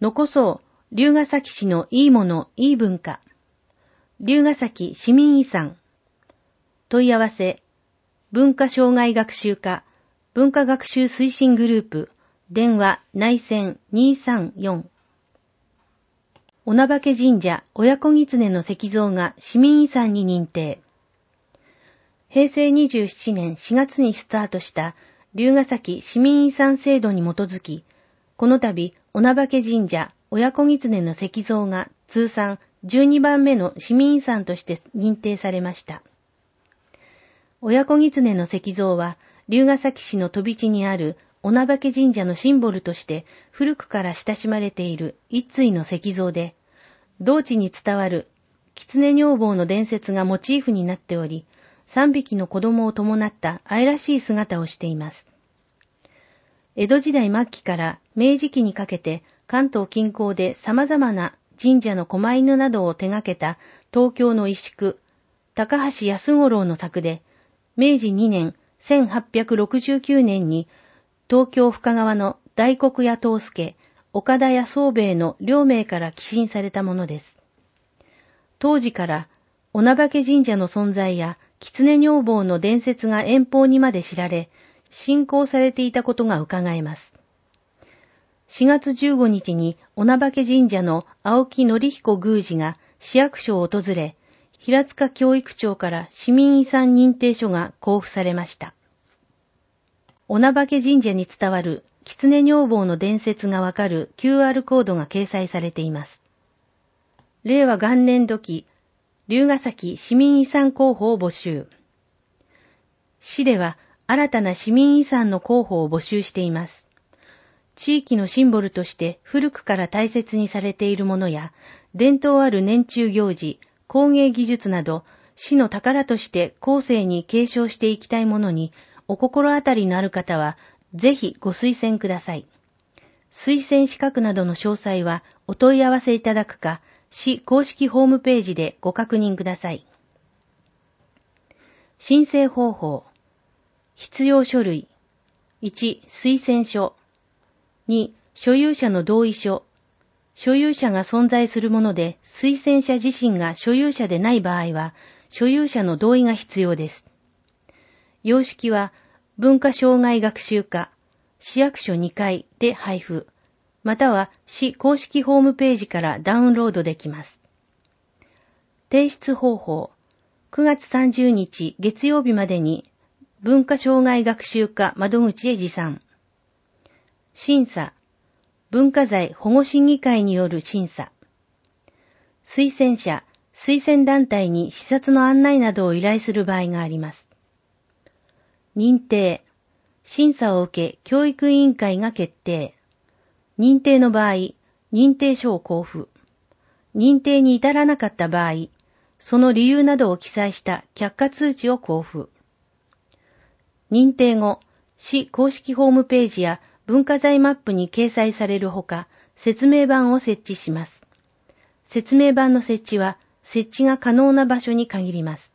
残そう、龍ケ崎市のいいもの、いい文化。龍ケ崎市民遺産。問い合わせ、文化障害学習課、文化学習推進グループ、電話内線234。おなばけ神社親子狐の石像が市民遺産に認定。平成27年4月にスタートした龍ケ崎市民遺産制度に基づき、この度、おなばけ神社親子狐の石像が通算12番目の市民遺産として認定されました。親子狐の石像は、龍ケ崎市の飛び地にあるおなばけ神社のシンボルとして古くから親しまれている一対の石像で、同地に伝わる狐女房の伝説がモチーフになっており、3匹の子供を伴った愛らしい姿をしています。江戸時代末期から明治期にかけて関東近郊で様々な神社の狛犬などを手掛けた東京の石工、高橋安五郎の作で、明治2年1869年に東京深川の大黒屋藤助、岡田屋宗兵衛の両名から寄進されたものです。当時からおなばけ神社の存在や狐女房の伝説が遠方にまで知られ、信仰されていたことが伺えます。4月15日におなばけ神社の青木則彦宮司が市役所を訪れ、平塚教育庁から市民遺産認定書が交付されました。おなばけ神社に伝わる狐女房の伝説がわかる QR コードが掲載されています。令和元年度期、龍ケ崎市民遺産候補を募集。市では新たな市民遺産の候補を募集しています。地域のシンボルとして古くから大切にされているものや、伝統ある年中行事、工芸技術など、市の宝として後世に継承していきたいものに、お心当たりのある方は、ぜひご推薦ください。推薦資格などの詳細はお問い合わせいただくか、市公式ホームページでご確認ください。申請方法。必要書類。1、推薦書。2、所有者の同意書。所有者が存在するもので、推薦者自身が所有者でない場合は、所有者の同意が必要です。様式は、文化障害学習課、市役所2階で配布、または市公式ホームページからダウンロードできます。提出方法。9月30日月曜日までに、文化障害学習課窓口へ持参。審査。文化財保護審議会による審査。推薦者、推薦団体に視察の案内などを依頼する場合があります。認定。審査を受け教育委員会が決定。認定の場合、認定書を交付。認定に至らなかった場合、その理由などを記載した却下通知を交付。認定後、市公式ホームページや文化財マップに掲載されるほか、説明板を設置します。説明板の設置は、設置が可能な場所に限ります。